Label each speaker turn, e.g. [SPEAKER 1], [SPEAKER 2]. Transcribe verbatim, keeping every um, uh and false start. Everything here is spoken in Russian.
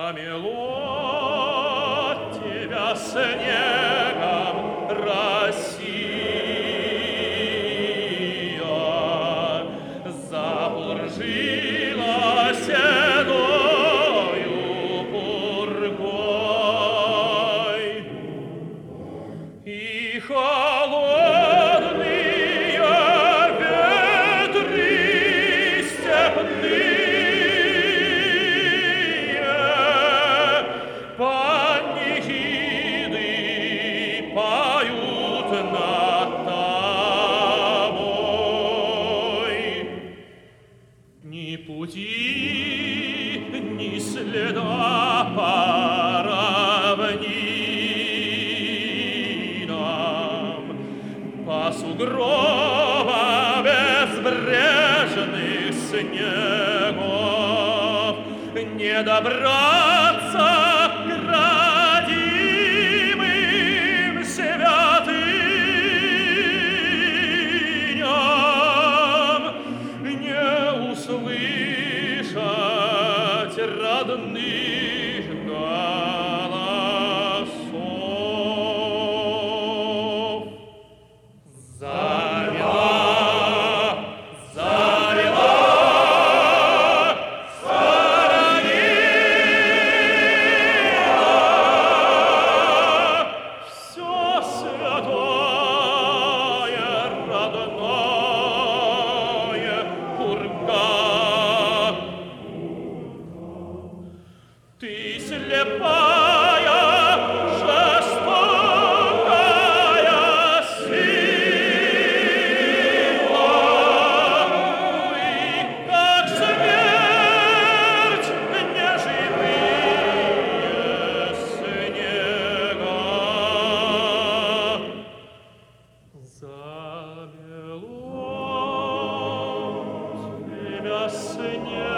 [SPEAKER 1] замело тебя снегом, Россия, запуржила седою пургой, и холодные ветры степные панихиды поют над тобой. Ни пути, ни следа по равнинам, по сугробам безбрежных снегов не добраться к родимым святыням, не услышать родных голосов. Замела, замела все святое, родное, пурга. Ты слепая, жестокая сила, вы, как смерть, неживые снега. Замело тебя снег.